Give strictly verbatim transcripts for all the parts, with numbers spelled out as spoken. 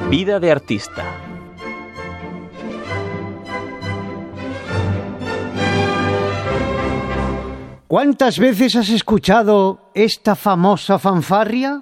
Vida de artista. ¿Cuántas veces has escuchado esta famosa fanfarria?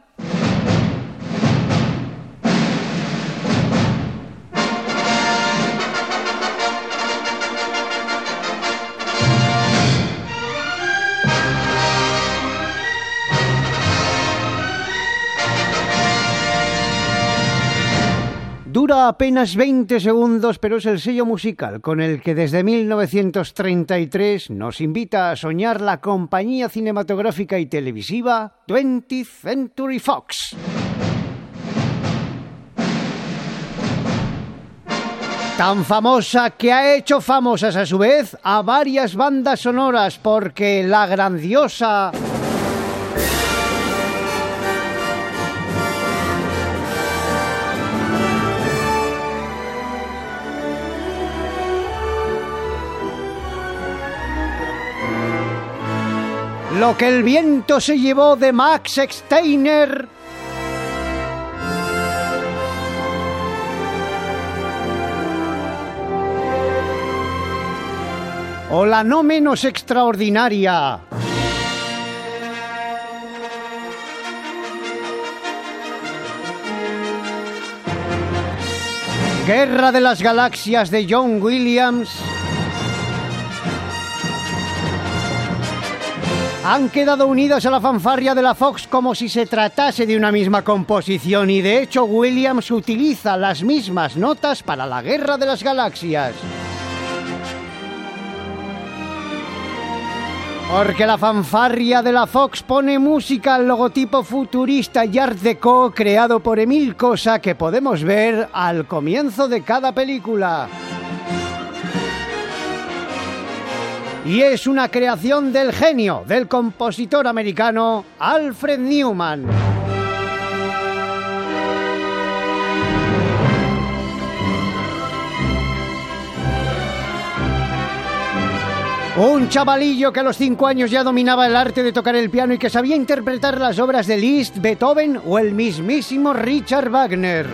Dura apenas veinte segundos, pero es el sello musical con el que desde mil novecientos treinta y tres nos invita a soñar la compañía cinematográfica y televisiva twentieth Century Fox. Tan famosa que ha hecho famosas a su vez a varias bandas sonoras, porque la grandiosa Lo que el viento se llevó de Max Steiner o la no menos extraordinaria Guerra de las Galaxias de John Williams, han quedado unidas a la fanfarria de la Fox como si se tratase de una misma composición, y de hecho Williams utiliza las mismas notas para la Guerra de las Galaxias. Porque la fanfarria de la Fox pone música al logotipo futurista y art déco creado por Emil Cosa, que podemos ver al comienzo de cada película. Y es una creación del genio, del compositor americano Alfred Newman. Un chavalillo que a los cinco años ya dominaba el arte de tocar el piano y que sabía interpretar las obras de Liszt, Beethoven o el mismísimo Richard Wagner.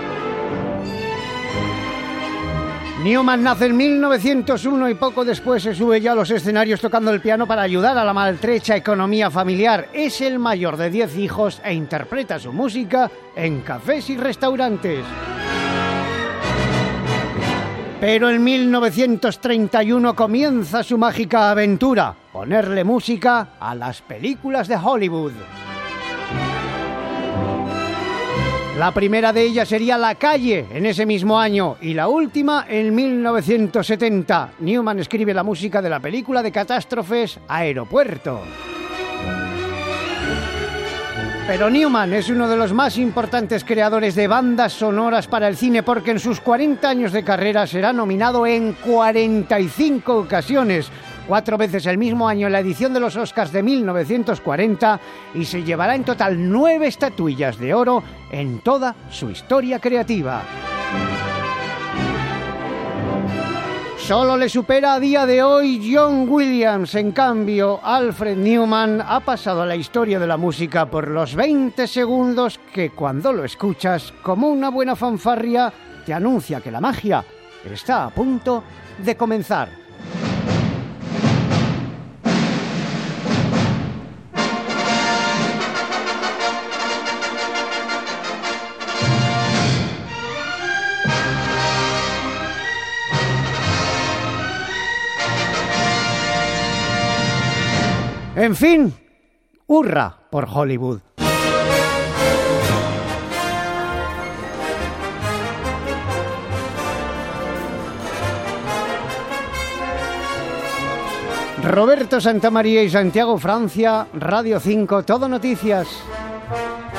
Newman nace en mil novecientos uno y poco después se sube ya a los escenarios tocando el piano para ayudar a la maltrecha economía familiar. Es el mayor de diez hijos e interpreta su música en cafés y restaurantes. Pero en mil novecientos treinta y uno comienza su mágica aventura: ponerle música a las películas de Hollywood. La primera de ellas sería La Calle en ese mismo año y la última en mil novecientos setenta. Newman escribe la música de la película de catástrofes Aeropuerto. Pero Newman es uno de los más importantes creadores de bandas sonoras para el cine, porque en sus cuarenta años de carrera será nominado en cuarenta y cinco ocasiones, cuatro veces el mismo año en la edición de los Oscars de mil novecientos cuarenta, y se llevará en total nueve estatuillas de oro en toda su historia creativa. Solo le supera a día de hoy John Williams. En cambio, Alfred Newman ha pasado a la historia de la música por los veinte segundos que, cuando lo escuchas, como una buena fanfarria, te anuncia que la magia está a punto de comenzar. En fin, hurra por Hollywood. Roberto Santamaría y Santiago Francia, Radio cinco, Todo Noticias.